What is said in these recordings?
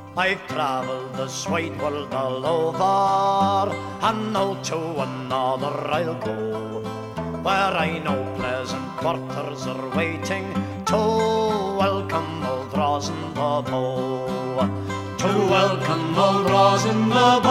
I've travelled this wide world all over, and now to another I'll go, where I know pleasant quarters are waiting to welcome old Rosin the Bow. To welcome old Rosin the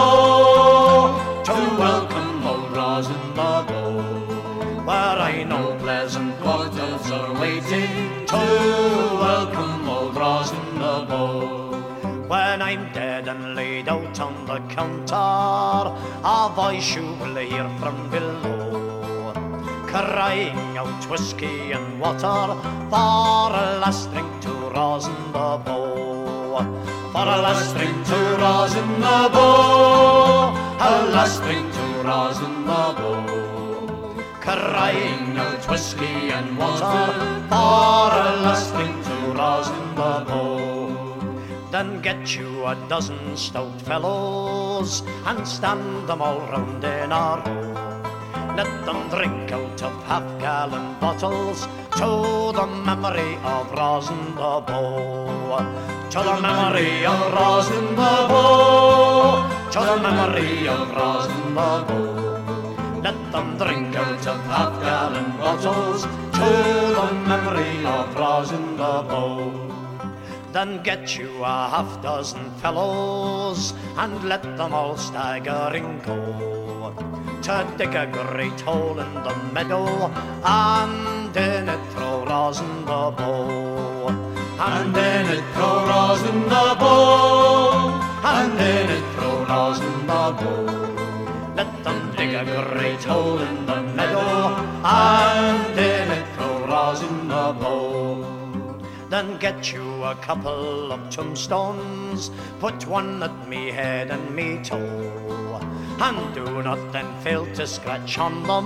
Bow, to welcome old Rosin the Bow, where I know pleasant quarters are waiting to welcome old Rosin the Bow. When I'm dead and laid out on the counter, a voice you will hear from below, crying out whiskey and water for a last drink to Rosin the Bow. For a last drink to Rosin the Bow, a last drink to Rosin the Bow, crying out whiskey and water for a last drink to Rosin the Bow. Then get you a dozen stout fellows and stand them all round in a row. Let them drink out of half-gallon bottles to the memory of Rosin the Bow. To the memory of Rosin the Bow, to the memory of Rosin the Bow. Let them drink out of half-gallon bottles to the memory of Rosin the Bow. Then get you a half-dozen fellows and let them all staggering go to dig a great hole in the meadow and in it throw Rosin the Bow. And in it throw Rosin the Bow, and in it throw Rosin the Bow. Let them dig a great hole in the meadow and in it throw Rosin the Bow. Then get you a couple of tombstones, put one at me head and me toe, and do not then fail to scratch on them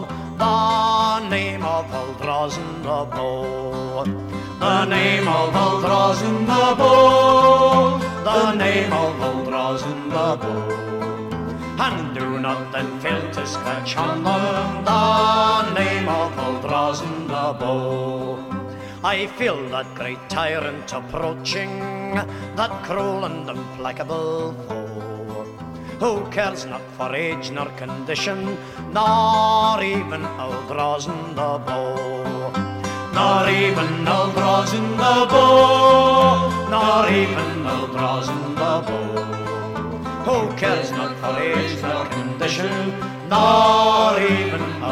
the name of old Rosin the Bow. The name of old Rosin the Bow, the name of old Rosin the Bow, and do not then fail to scratch on them the name of old Rosin the Bow. I feel that great tyrant approaching, that cruel and implacable foe, who cares not for age nor condition, nor even old Rosin the Bow. Nor even old Rosin the Bow, nor even old Rosin the Bow, who cares not for age nor condition, nor even